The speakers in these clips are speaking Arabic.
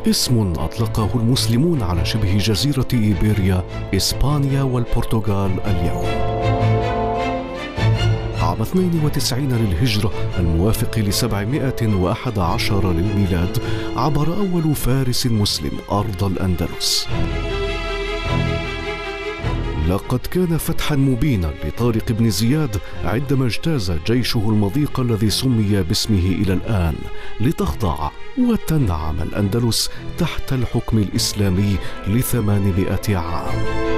اسم أطلقه المسلمون على شبه جزيرة إيبيريا، إسبانيا والبرتغال اليوم. عام 92 للهجرة الموافق ل711 للميلاد عبر أول فارس مسلم أرض الأندلس. لقد كان فتحا مبينا لطارق بن زياد عندما اجتاز جيشه المضيق الذي سمي باسمه إلى الآن لتخضع وتنعم الأندلس تحت الحكم الإسلامي ل800 عام.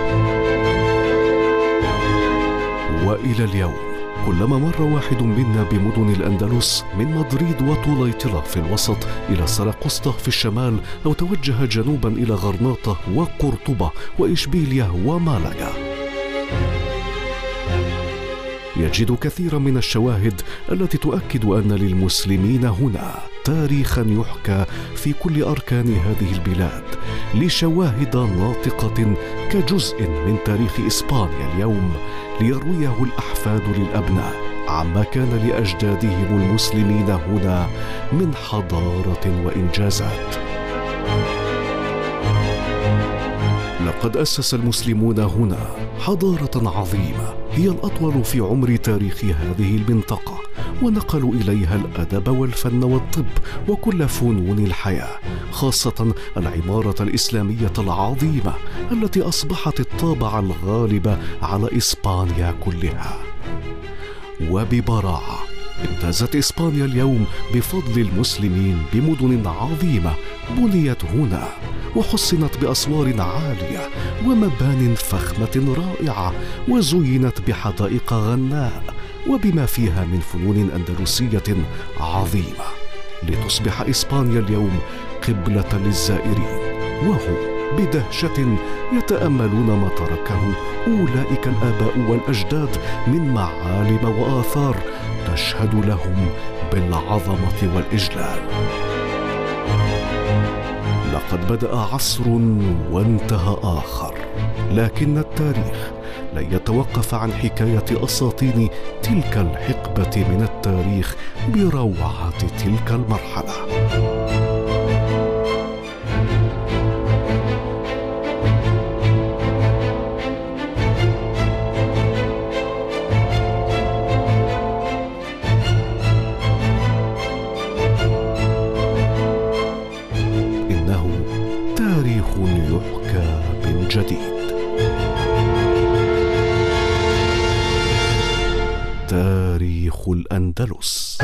وإلى اليوم كلما مر واحد منا بمدن الأندلس من مدريد وطليطلة في الوسط إلى سرقسطة في الشمال، أو توجه جنوبا إلى غرناطة وقرطبة وإشبيلية ومالاغا، يجد كثيرا من الشواهد التي تؤكد أن للمسلمين هنا تاريخا يحكى في كل أركان هذه البلاد، لشواهد ناطقة كجزء من تاريخ إسبانيا اليوم، ليرويه الأحفاد للأبناء عما كان لأجدادهم المسلمين هنا من حضارة وإنجازات. لقد أسس المسلمون هنا حضارة عظيمة هي الأطول في عمر تاريخ هذه المنطقة، ونقلوا إليها الأدب والفن والطب وكل فنون الحياة، خاصة العمارة الإسلامية العظيمة التي أصبحت الطابع الغالب على إسبانيا كلها. وببراعة امتازت إسبانيا اليوم بفضل المسلمين بمدن عظيمة بنيت هنا وحصنت بأسوار عالية ومبان فخمة رائعة، وزينت بحدائق غناء وبما فيها من فنون أندلسية عظيمة، لتصبح إسبانيا اليوم قبلة للزائرين، وهم بدهشة يتأملون ما تركه أولئك الآباء والأجداد من معالم وآثار تشهد لهم بالعظمة والإجلال. لقد بدأ عصر وانتهى آخر، لكن التاريخ لن يتوقف عن حكاية أساطين تلك الحقبة من التاريخ بروعة تلك المرحلة. إنه تاريخ يحكى من جديد، تاريخ الأندلس.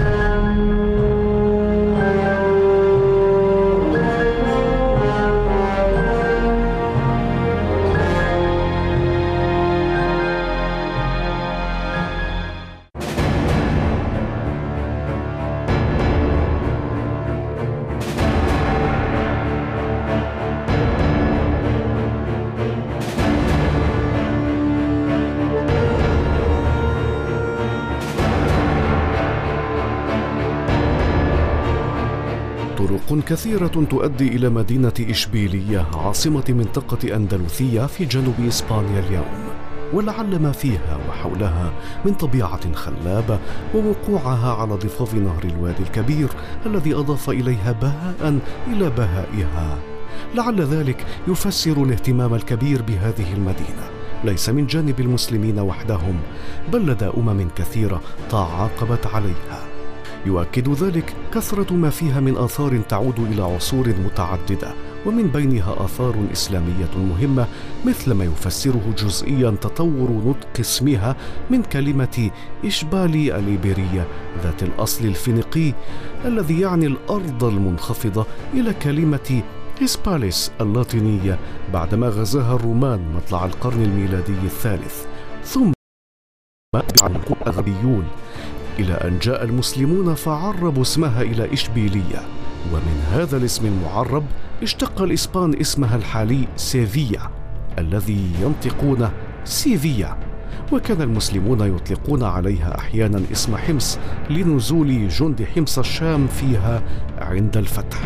طرق كثيرة تؤدي إلى مدينة إشبيلية عاصمة منطقة أندلسية في جنوب إسبانيا اليوم، ولعل ما فيها وحولها من طبيعة خلابة ووقوعها على ضفاف نهر الوادي الكبير الذي أضاف إليها بهاء إلى بهائها، لعل ذلك يفسر الاهتمام الكبير بهذه المدينة، ليس من جانب المسلمين وحدهم بل لدى أمم كثيرة تعاقبت عليها. يؤكد ذلك كثرة ما فيها من آثار تعود إلى عصور متعددة، ومن بينها آثار إسلامية مهمة، مثل ما يفسره جزئيا تطور نطق اسمها من كلمة إشبالي الإيبيرية ذات الأصل الفينيقي الذي يعني الأرض المنخفضة إلى كلمة إسباليس اللاتينية بعدما غزاها الرومان مطلع القرن الميلادي الثالث، ثم عنه الأغربيون إلى أن جاء المسلمون فعربوا اسمها إلى إشبيلية، ومن هذا الاسم المعرب اشتق الإسبان اسمها الحالي سيفيا الذي ينطقون سيفيا، وكان المسلمون يطلقون عليها أحيانا اسم حمص لنزول جند حمص الشام فيها عند الفتح.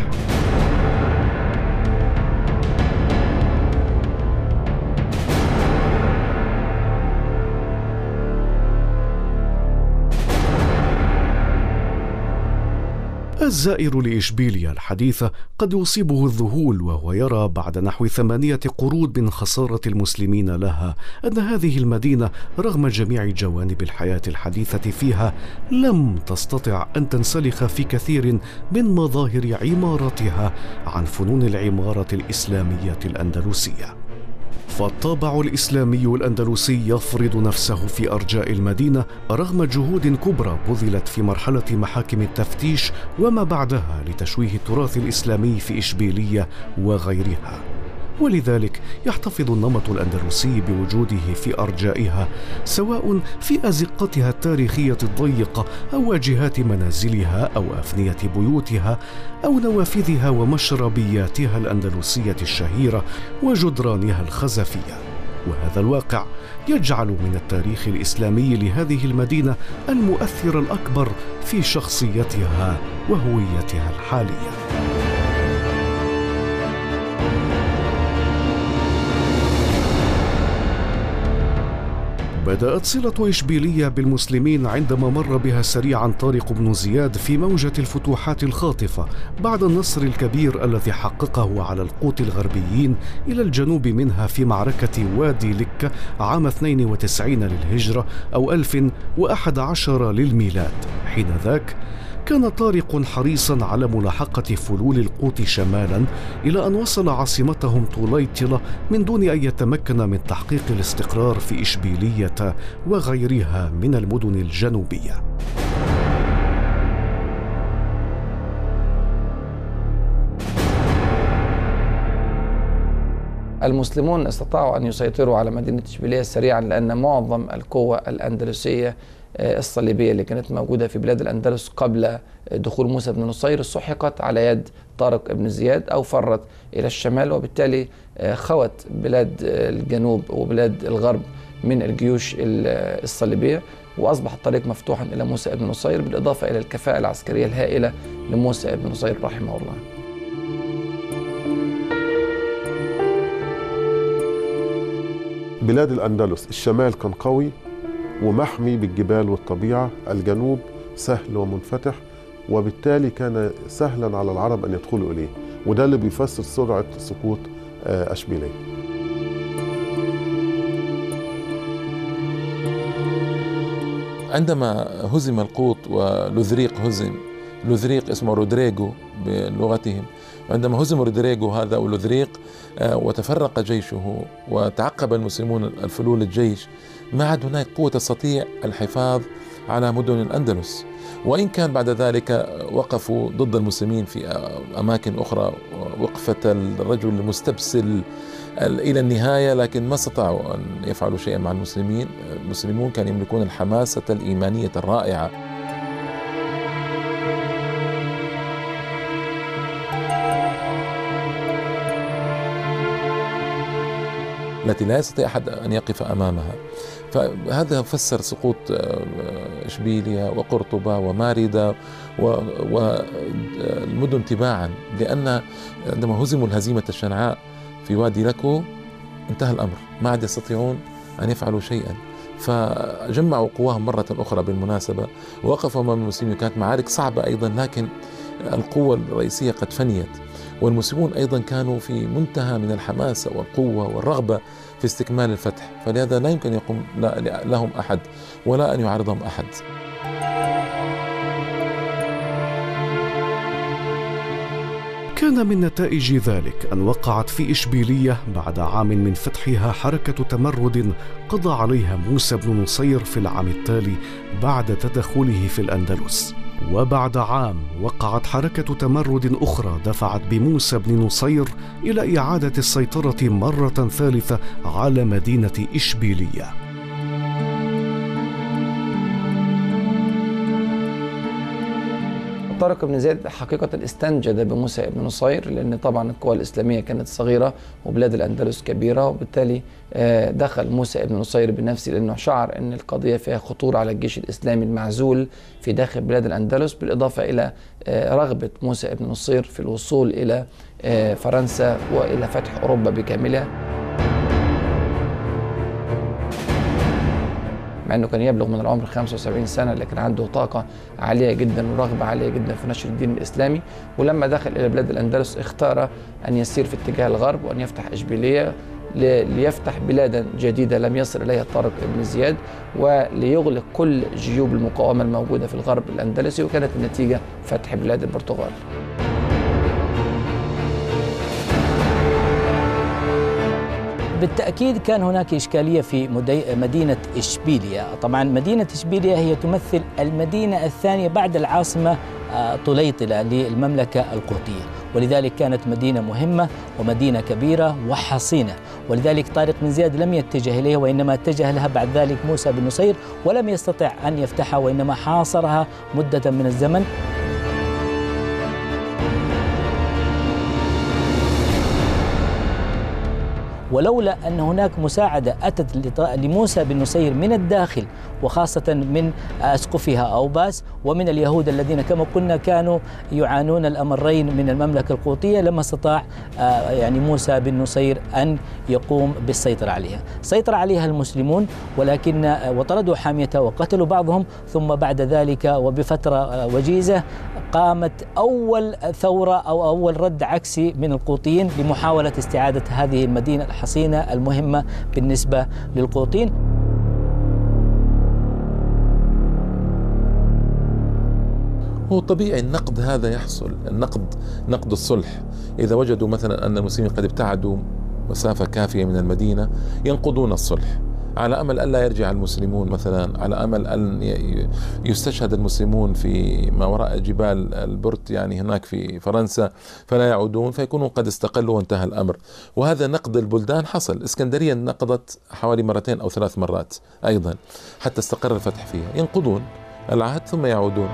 الزائر لإشبيلية الحديثة قد يصيبه الذهول وهو يرى بعد نحو 8 قرون من خسارة المسلمين لها أن هذه المدينة رغم جميع جوانب الحياة الحديثة فيها لم تستطع أن تنسلخ في كثير من مظاهر عمارتها عن فنون العمارة الإسلامية الأندلسية. فالطابع الإسلامي الأندلسي يفرض نفسه في أرجاء المدينة رغم جهود كبرى بذلت في مرحلة محاكم التفتيش وما بعدها لتشويه التراث الإسلامي في إشبيلية وغيرها. ولذلك يحتفظ النمط الأندلسي بوجوده في أرجائها سواء في أزقتها التاريخية الضيقة أو واجهات منازلها أو أفنية بيوتها أو نوافذها ومشربياتها الأندلسية الشهيرة وجدرانها الخزفية. وهذا الواقع يجعل من التاريخ الإسلامي لهذه المدينة المؤثر الأكبر في شخصيتها وهويتها الحالية. بدأت صلة إشبيلية بالمسلمين عندما مر بها سريعا طارق بن زياد في موجة الفتوحات الخاطفة بعد النصر الكبير الذي حققه على القوط الغربيين إلى الجنوب منها في معركة وادي لكة عام 92 للهجرة أو 1011 للميلاد. حينذاك كان طارق حريصا على ملاحقة فلول القوط شمالا إلى أن وصل عاصمتهم طليطلة من دون أن يتمكن من تحقيق الاستقرار في إشبيلية وغيرها من المدن الجنوبية. المسلمون استطاعوا أن يسيطروا على مدينة إشبيلية سريعا لأن معظم القوة الأندلسية الصليبية اللي كانت موجودة في بلاد الأندلس قبل دخول موسى بن نصير سحقت على يد طارق بن زياد أو فرت إلى الشمال، وبالتالي خوت بلاد الجنوب وبلاد الغرب من الجيوش الصليبية، وأصبح الطريق مفتوحا إلى موسى بن نصير بالإضافة إلى الكفاءة العسكرية الهائلة لموسى بن نصير رحمه الله. بلاد الأندلس الشمال كان قوي ومحمي بالجبال والطبيعة، الجنوب سهل ومنفتح، وبالتالي كان سهلا على العرب أن يدخلوا إليه، وده اللي بيفسر سرعة سقوط أشبيلية. عندما هزم القوط ولوذريق هزم، لوذريق اسمه رودريغو بلغتهم، عندما هزم رودريغو هذا ولوذريق وتفرق جيشه وتعقب المسلمون الفلول الجيش، ما عاد هناك قوة تستطيع الحفاظ على مدن الأندلس، وإن كان بعد ذلك وقفوا ضد المسلمين في أماكن أخرى وقفة الرجل المستبسل إلى النهاية، لكن ما استطاعوا أن يفعلوا شيئا مع المسلمين. المسلمون كانوا يملكون الحماسة الإيمانية الرائعة. التي لا يستطيع أحد أن يقف أمامها. فهذا فسر سقوط إشبيلية وقرطبة وماردة والمدن تباعا، لأن عندما هزموا الهزيمة الشنعاء في وادي لكو انتهى الأمر، ما عاد يستطيعون أن يفعلوا شيئا، فجمعوا قواهم مرة أخرى بالمناسبة ووقفوا أمام المسلمين. كانت معارك صعبة أيضا، لكن القوة الرئيسية قد فنيت، والمسلمون أيضا كانوا في منتهى من الحماسة والقوة والرغبة في استكمال الفتح، فلهذا لا يمكن يقوم لهم أحد ولا أن يعارضهم أحد. كان من نتائج ذلك أن وقعت في إشبيلية بعد عام من فتحها حركة تمرد قضى عليها موسى بن نصير في العام التالي بعد تدخله في الأندلس. وبعد عام وقعت حركة تمرد أخرى دفعت بموسى بن نصير إلى إعادة السيطرة مرة ثالثة على مدينة إشبيلية. طارق بن زياد حقيقة استنجد بموسى بن نصير، لأن طبعا القوى الإسلامية كانت صغيرة وبلاد الأندلس كبيرة، وبالتالي دخل موسى بن نصير بنفسه لأنه شعر أن القضية فيها خطورة على الجيش الإسلامي المعزول في داخل بلاد الأندلس، بالإضافة إلى رغبة موسى بن نصير في الوصول إلى فرنسا وإلى فتح أوروبا بكاملها. مع أنه كان يبلغ من العمر 75 سنة، لكن عنده طاقة عالية جدا ورغبة عالية جدا في نشر الدين الإسلامي. ولما دخل إلى بلاد الأندلس اختار أن يسير في اتجاه الغرب وأن يفتح إشبيلية ليفتح بلادا جديدة لم يصل إليها طارق بن زياد، وليغلق كل جيوب المقاومة الموجودة في الغرب الأندلسي، وكانت النتيجة فتح بلاد البرتغال. بالتأكيد كان هناك إشكالية في مدينة إشبيلية. طبعا مدينة إشبيلية هي تمثل المدينة الثانية بعد العاصمة طليطلة للمملكة القبطية، ولذلك كانت مدينة مهمة ومدينة كبيرة وحصينة، ولذلك طارق بن زياد لم يتجه إليها، وإنما اتجه لها بعد ذلك موسى بن نصير، ولم يستطع أن يفتحها وإنما حاصرها مدة من الزمن. ولولا أن هناك مساعدة أتت لموسى بن نصير من الداخل، وخاصة من أسقفها أوباس ومن اليهود الذين كما قلنا كانوا يعانون الأمرين من المملكة القبطية، لما استطاع يعني موسى بن نصير أن يقوم بالسيطرة عليها. سيطر عليها المسلمون ولكن وطردوا حاميتها وقتلوا بعضهم، ثم بعد ذلك وبفترة وجيزة قامت أول ثورة أو أول رد عكسي من القبطيين لمحاولة استعادة هذه المدينة الحصينة المهمة بالنسبة للقبطيين. هو طبيعي النقد هذا يحصل، نقد الصلح. إذا وجدوا مثلا أن المسلمين قد ابتعدوا مسافة كافية من المدينة ينقضون الصلح على أمل أن لا يرجع المسلمون، مثلا على أمل أن يستشهد المسلمون في ما وراء جبال البرت، يعني هناك في فرنسا، فلا يعودون فيكونوا قد استقلوا وانتهى الأمر. وهذا نقد البلدان حصل. اسكندرية نقضت حوالي 2 أو 3 مرات أيضا حتى استقر الفتح فيها. ينقضون العهد ثم يعودون.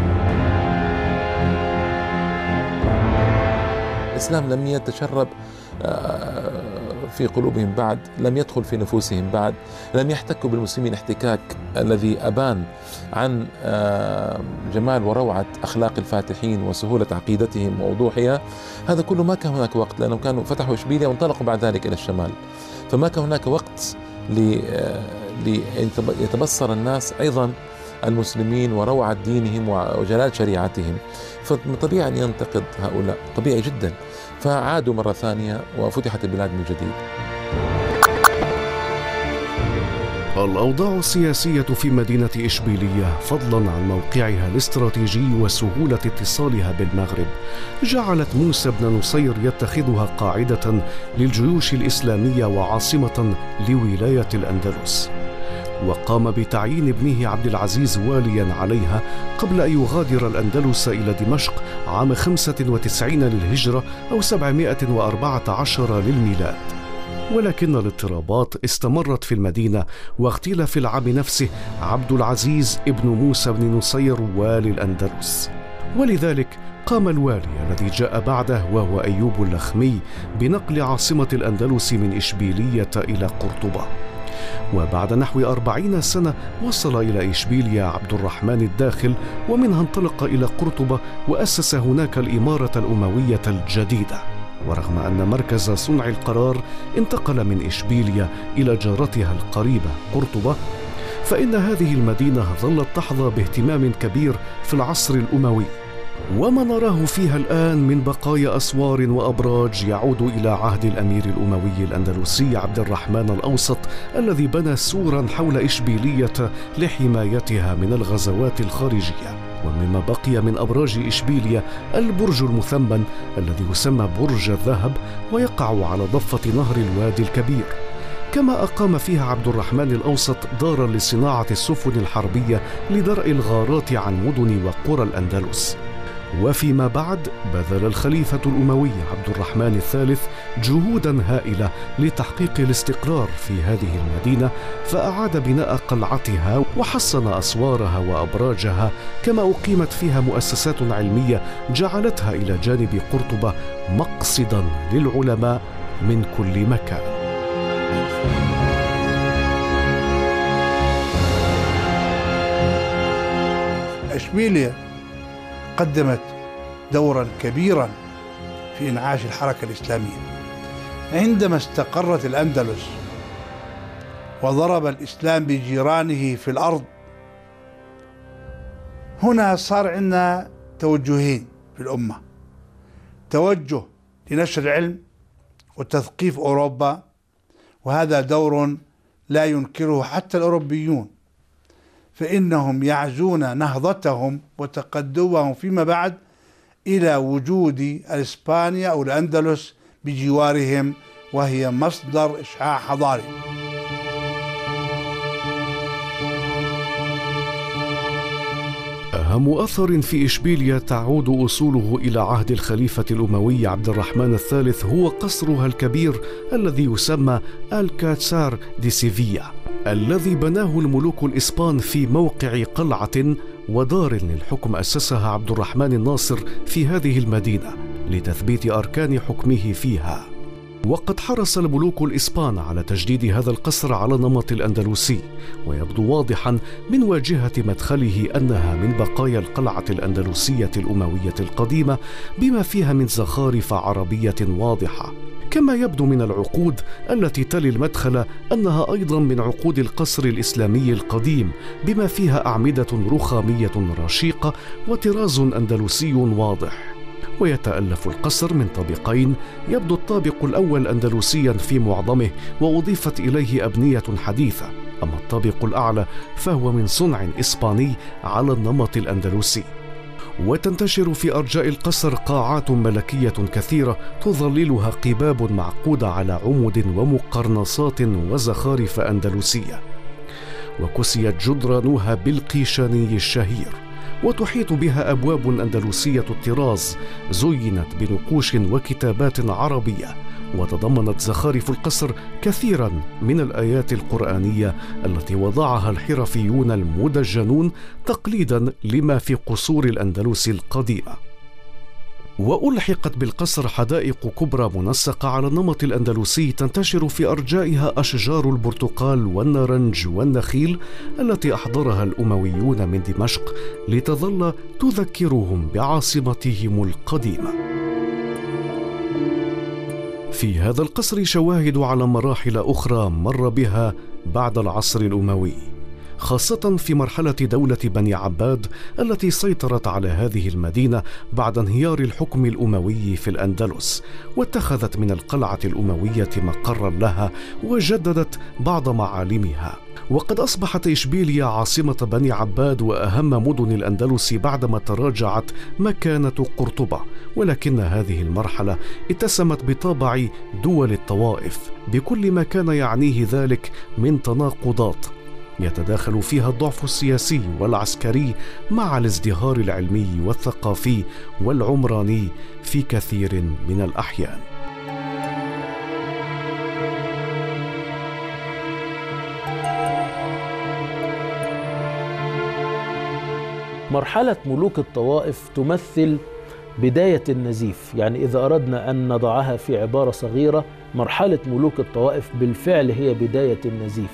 الإسلام لم يتشرب في قلوبهم بعد، لم يدخل في نفوسهم بعد، لم يحتكوا بالمسلمين احتكاك الذي أبان عن جمال وروعة أخلاق الفاتحين وسهولة عقيدتهم ووضوحها. هذا كله ما كان هناك وقت، لأنهم كانوا فتحوا إشبيلية وانطلقوا بعد ذلك إلى الشمال، فما كان هناك وقت ليتبصر الناس أيضا المسلمين وروعة دينهم وجلال شريعتهم. فطبيعي أن ينتقد هؤلاء، طبيعي جدا. فعادوا مرة ثانية وفتحت البلاد من جديد. الأوضاع السياسية في مدينة إشبيلية فضلا عن موقعها الاستراتيجي وسهولة اتصالها بالمغرب جعلت موسى بن نصير يتخذها قاعدة للجيوش الإسلامية وعاصمة لولاية الأندلس، وقام بتعيين ابنه عبد العزيز واليا عليها قبل أن يغادر الأندلس إلى دمشق عام 95 للهجرة أو 714 للميلاد. ولكن الاضطرابات استمرت في المدينة، واغتيل في العام نفسه عبد العزيز ابن موسى بن نصير والي الأندلس، ولذلك قام الوالي الذي جاء بعده وهو أيوب اللخمي بنقل عاصمة الأندلس من إشبيلية إلى قرطبة. وبعد نحو 40 سنة وصل إلى إشبيلية عبد الرحمن الداخل، ومنها انطلق إلى قرطبة وأسس هناك الإمارة الأموية الجديدة. ورغم أن مركز صنع القرار انتقل من إشبيلية إلى جارتها القريبة قرطبة، فإن هذه المدينة ظلت تحظى باهتمام كبير في العصر الأموي، وما نراه فيها الآن من بقايا أسوار وأبراج يعود إلى عهد الأمير الأموي الأندلسي عبد الرحمن الأوسط، الذي بنى سورا حول إشبيلية لحمايتها من الغزوات الخارجية. ومما بقي من أبراج إشبيلية البرج المثمن الذي يسمى برج الذهب، ويقع على ضفة نهر الوادي الكبير. كما أقام فيها عبد الرحمن الأوسط دارا لصناعة السفن الحربية لدرء الغارات عن مدن وقرى الأندلس. وفيما بعد بذل الخليفة الأموي عبد الرحمن الثالث جهودا هائلة لتحقيق الاستقرار في هذه المدينة، فأعاد بناء قلعتها وحسن أسوارها وأبراجها، كما أقيمت فيها مؤسسات علمية جعلتها إلى جانب قرطبة مقصدا للعلماء من كل مكان. إشبيلية قدمت دورا كبيرا في إنعاش الحركة الإسلامية. عندما استقرت الأندلس وضرب الإسلام بجيرانه في الأرض. هنا صار عندنا توجهين في الأمة: توجه لنشر العلم وتثقيف أوروبا، وهذا دور لا ينكره حتى الأوروبيون، فإنهم يعزون نهضتهم وتقدمهم فيما بعد إلى وجود إسبانيا أو الأندلس بجوارهم، وهي مصدر إشعاع حضاري. أهم أثر في إشبيلية تعود أصوله إلى عهد الخليفة الأموي عبد الرحمن الثالث هو قصرها الكبير الذي يسمى الكاتسار دي سيفيا، الذي بناه الملوك الإسبان في موقع قلعة ودار للحكم أسسها عبد الرحمن الناصر في هذه المدينة لتثبيت أركان حكمه فيها. وقد حرص الملوك الإسبان على تجديد هذا القصر على نمط الأندلسي، ويبدو واضحا من واجهة مدخله أنها من بقايا القلعة الأندلسية الأموية القديمة بما فيها من زخارف عربية واضحة. كما يبدو من العقود التي تلي المدخل أنها أيضا من عقود القصر الإسلامي القديم بما فيها أعمدة رخامية رشيقة وطراز أندلسي واضح. ويتألف القصر من طابقين، يبدو الطابق الأول أندلسيا في معظمه وأضيفت إليه أبنية حديثة، أما الطابق الأعلى فهو من صنع إسباني على النمط الأندلسي. وتنتشر في أرجاء القصر قاعات ملكية كثيرة تظللها قباب معقودة على عمد ومقرنصات وزخارف أندلسية، وكسيت جدرانها بالقيشاني الشهير، وتحيط بها أبواب أندلسية الطراز زينت بنقوش وكتابات عربية، وتضمنت زخارف القصر كثيرا من الآيات القرآنية التي وضعها الحرفيون المدجنون تقليدا لما في قصور الأندلس القديمة. وألحقت بالقصر حدائق كبرى منسقة على النمط الأندلسي تنتشر في أرجائها أشجار البرتقال والنارنج والنخيل التي أحضرها الأمويون من دمشق لتظل تذكرهم بعاصمتهم القديمة. في هذا القصر شواهد على مراحل أخرى مر بها بعد العصر الأموي، خاصة في مرحلة دولة بني عباد التي سيطرت على هذه المدينة بعد انهيار الحكم الأموي في الأندلس، واتخذت من القلعة الأموية مقرا لها وجددت بعض معالمها. وقد أصبحت إشبيلية عاصمة بني عباد وأهم مدن الأندلس بعدما تراجعت مكانة قرطبة، ولكن هذه المرحلة اتسمت بطابع دول الطوائف بكل ما كان يعنيه ذلك من تناقضات يتداخل فيها الضعف السياسي والعسكري مع الازدهار العلمي والثقافي والعمراني في كثير من الأحيان. مرحلة ملوك الطوائف تمثل بداية النزيف، يعني إذا أردنا أن نضعها في عبارة صغيرة، مرحلة ملوك الطوائف بالفعل هي بداية النزيف.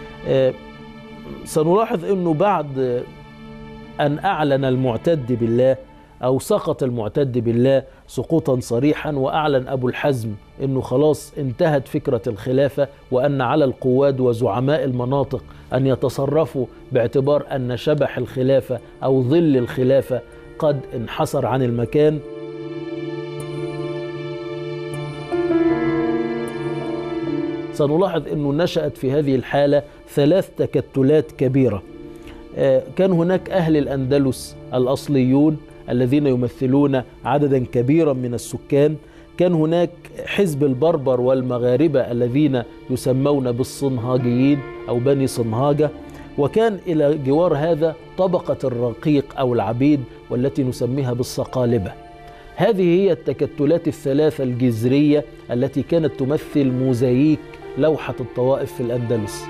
سنلاحظ أنه بعد أن أعلن المعتد بالله أو سقط المعتد بالله سقوطا صريحا، وأعلن أبو الحزم أنه خلاص انتهت فكرة الخلافة وأن على القواد وزعماء المناطق أن يتصرفوا باعتبار أن شبح الخلافة أو ظل الخلافة قد انحصر عن المكان، سنلاحظ أنه نشأت في هذه الحالة 3 تكتلات كبيرة. كان هناك أهل الأندلس الأصليون الذين يمثلون عددا كبيرا من السكان، كان هناك حزب البربر والمغاربة الذين يسمون بالصنهاجيين أو بني صنهاجة، وكان إلى جوار هذا طبقة الرقيق أو العبيد والتي نسميها بالصقالبة. هذه هي التكتلات ال3 الجذرية التي كانت تمثل موزاييك لوحة الطوائف في الأندلس.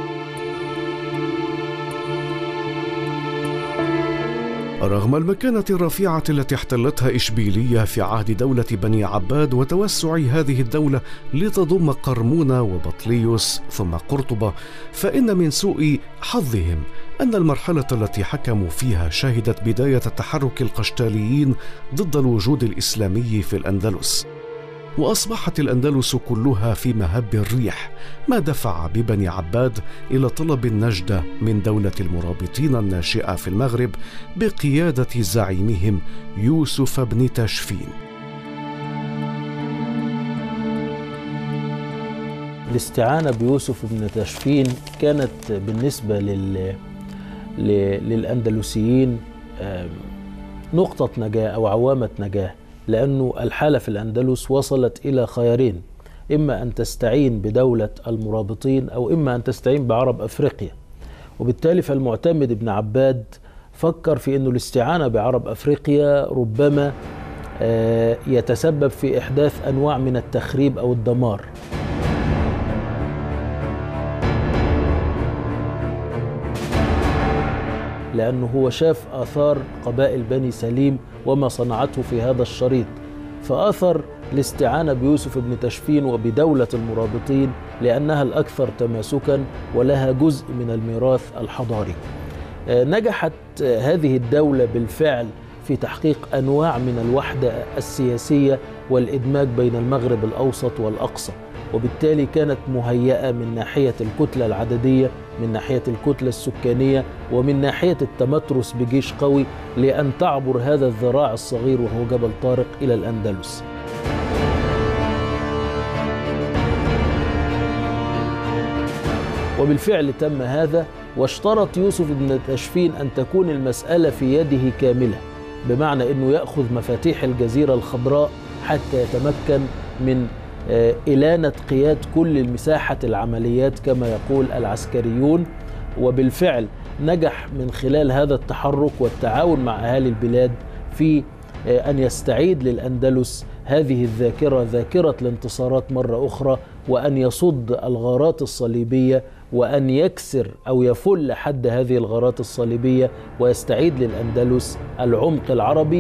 رغم المكانة الرفيعة التي احتلتها إشبيلية في عهد دولة بني عباد وتوسع هذه الدولة لتضم قرمونة وبطليوس ثم قرطبة، فإن من سوء حظهم أن المرحلة التي حكموا فيها شهدت بداية تحرك القشتاليين ضد الوجود الإسلامي في الأندلس. وأصبحت الأندلس كلها في مهب الريح، ما دفع ببني عباد إلى طلب النجدة من دولة المرابطين الناشئة في المغرب بقيادة زعيمهم يوسف بن تاشفين. الاستعانة بيوسف بن تاشفين كانت بالنسبة للأندلسيين نقطة نجاة أو عوامة نجاة، لأنه الحالة في الأندلس وصلت إلى خيارين: إما أن تستعين بدولة المرابطين أو إما أن تستعين بعرب أفريقيا. وبالتالي فالمعتمد ابن عباد فكر في أنه الاستعانة بعرب أفريقيا ربما يتسبب في إحداث أنواع من التخريب أو الدمار. لأنه هو شاف آثار قبائل بني سليم وما صنعته في هذا الشريط، فآثر الاستعانة بيوسف بن تاشفين وبدولة المرابطين لأنها الأكثر تماسكا ولها جزء من الميراث الحضاري. نجحت هذه الدولة بالفعل في تحقيق أنواع من الوحدة السياسية والإدماج بين المغرب الأوسط والأقصى، وبالتالي كانت مهيئة من ناحية الكتلة العددية، من ناحية الكتلة السكانية، ومن ناحية التمترس بجيش قوي لأن تعبر هذا الذراع الصغير وهو جبل طارق إلى الأندلس. وبالفعل تم هذا، واشترط يوسف بن تاشفين أن تكون المسألة في يده كاملة، بمعنى أنه يأخذ مفاتيح الجزيرة الخضراء حتى يتمكن من إلانة قياد كل المساحة العمليات كما يقول العسكريون. وبالفعل نجح من خلال هذا التحرك والتعاون مع أهالي البلاد في أن يستعيد للأندلس هذه الذاكرة، ذاكرة الانتصارات مرة أخرى، وأن يصد الغارات الصليبية وأن يكسر أو يفل حد هذه الغارات الصليبية ويستعيد للأندلس العمق العربي.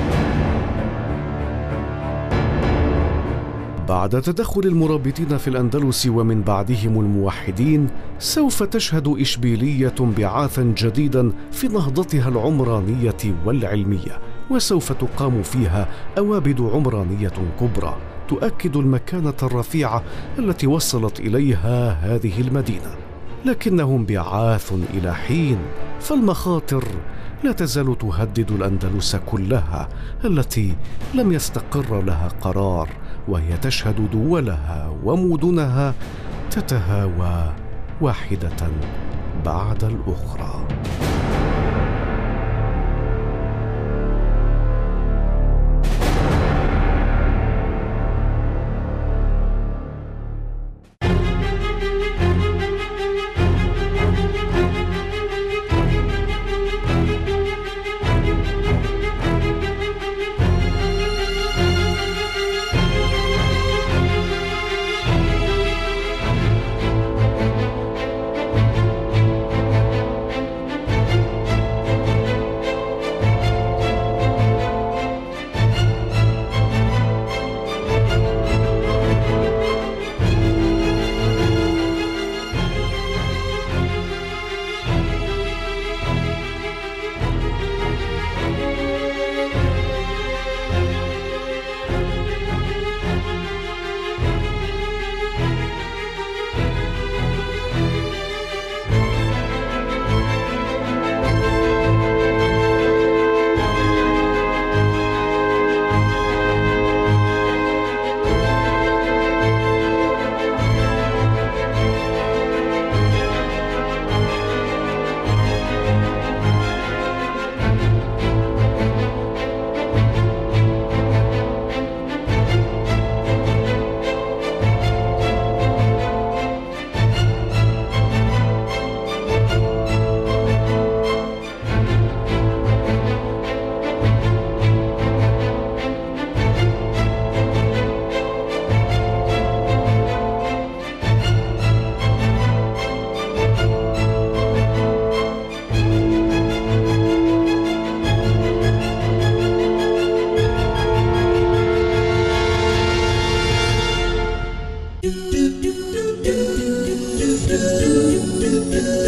بعد تدخل المرابطين في الأندلس ومن بعدهم الموحدين، سوف تشهد إشبيلية انبعاثا جديدا في نهضتها العمرانية والعلمية، وسوف تقام فيها أوابد عمرانية كبرى تؤكد المكانة الرفيعة التي وصلت إليها هذه المدينة. لكنه انبعاث إلى حين، فالمخاطر لا تزال تهدد الأندلس كلها التي لم يستقر لها قرار، وهي تشهد دولها ومدنها تتهاوى واحدة بعد الأخرى. do do do do do do do do do